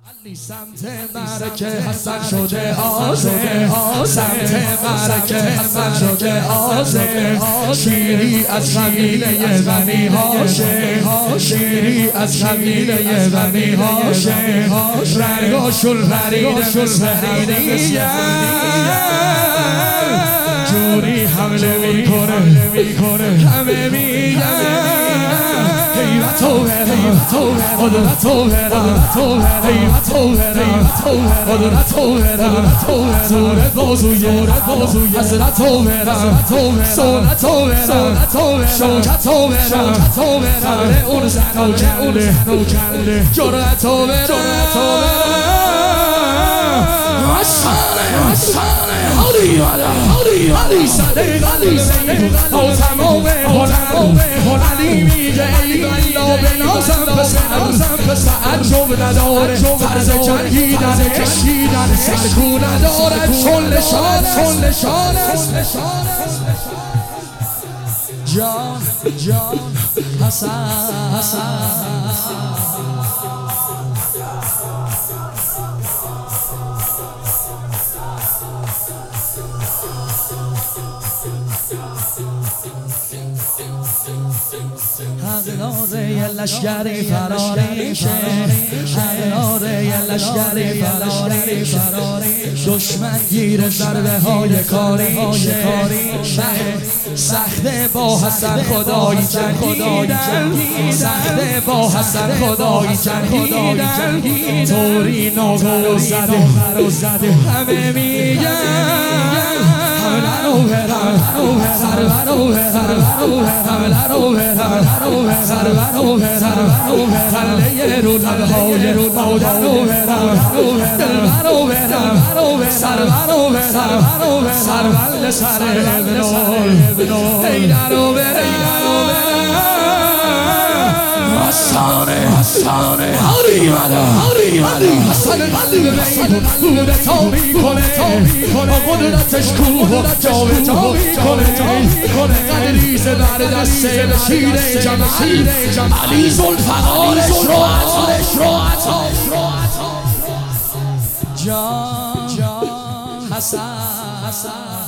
سمت مرکه حسن شده آزه، سمت مرکه حسن شده آزه، شیری از قبیله بنی هاشم، شیری از قبیله بنی هاشم، رنگاشون فرید فرینیه، جوری حمله میکنه همه میگن حیرت و قدرت و حیرت و قدرت و زور بازوی حضرت و سنت و شوکت و سر اون زن و کله جرأت و علی صدیق تا تمام علی میگه ای بلا به نازم پسر عجب نداره فرض جنگیدن کشیدن سرکو نداره چون نشانه جان حسن حقناره لشگری فراریشه، حقناره لشگری فراریشه، دشمن گیر ضربه های کاریشه، سخته با حسن خدایی جنگیدن، سخته با حسن خدایی جنگیدن، طوری ناغر زده همه میگن خله رو لبهای مادر سرور سر ابنال ایدر و حسانه علی حسن علی بوده تا میکنه قدرتش کوه جا میکنه قدریز بر دسته بشیر جمع علی ذوالفقارش رو عطا جان حسن